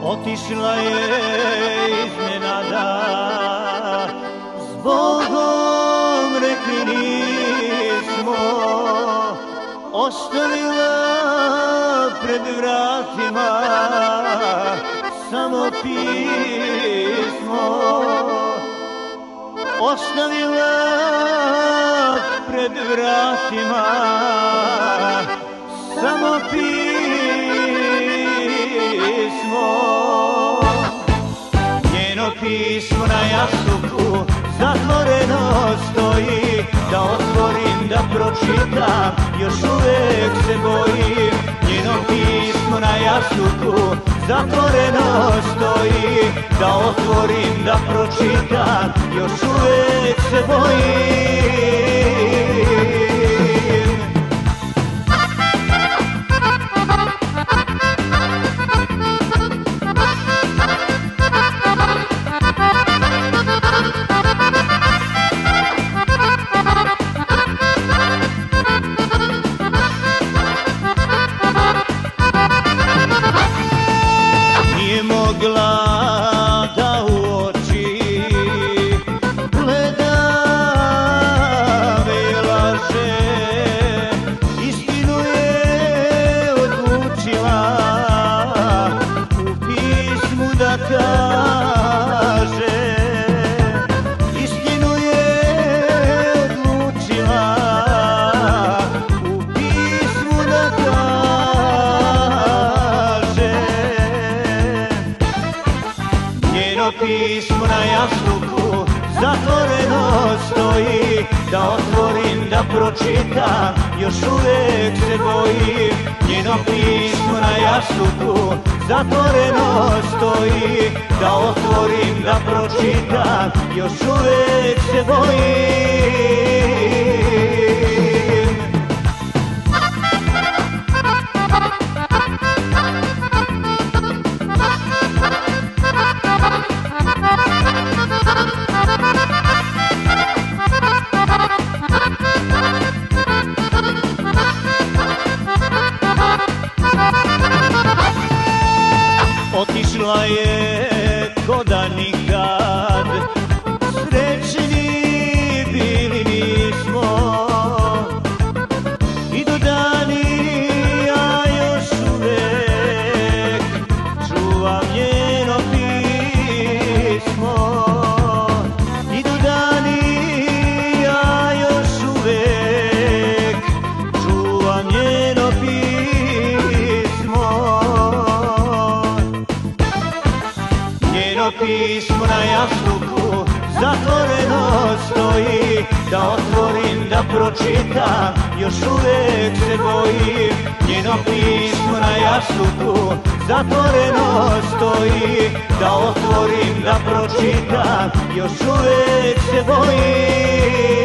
Otišla je iznenada, zbogom rekli nismo, ostavila pred vratima samo pismo. Ostavila pred vratima samo pismo. Njeno pismo na jastuku zatvoreno stoji, da otvorim, da pročitam, još uvek se bojim. Njeno pismo na jastuku zatvoreno stoji, da otvorim, da pročitam, još uvek se bojim. Da u oči gleda me i laže, istinu je odlučila u pismu da kaže. Istinu je odlučila u pismu da kaže. Njeno pismo na jastuku zatvoreno stoji, da otvorim, da pročitam, još uvek se bojim. Njeno pismo na jastuku zatvoreno stoji, da otvorim, da pročitam, još uvek se bojim. Otišla je ko da nikad srećni bili nismo, idu dani, ja još uvek čuvam njeno pismo. Idu dani, ja još uvek čuvam njeno pismo. Njeno pismo na jastuku zatvoreno stoji, da otvorim, da pročitam, još uvek se bojim. Njeno pismo na jastuku zatvoreno stoji, da otvorim, da pročitam, još uvek se bojim.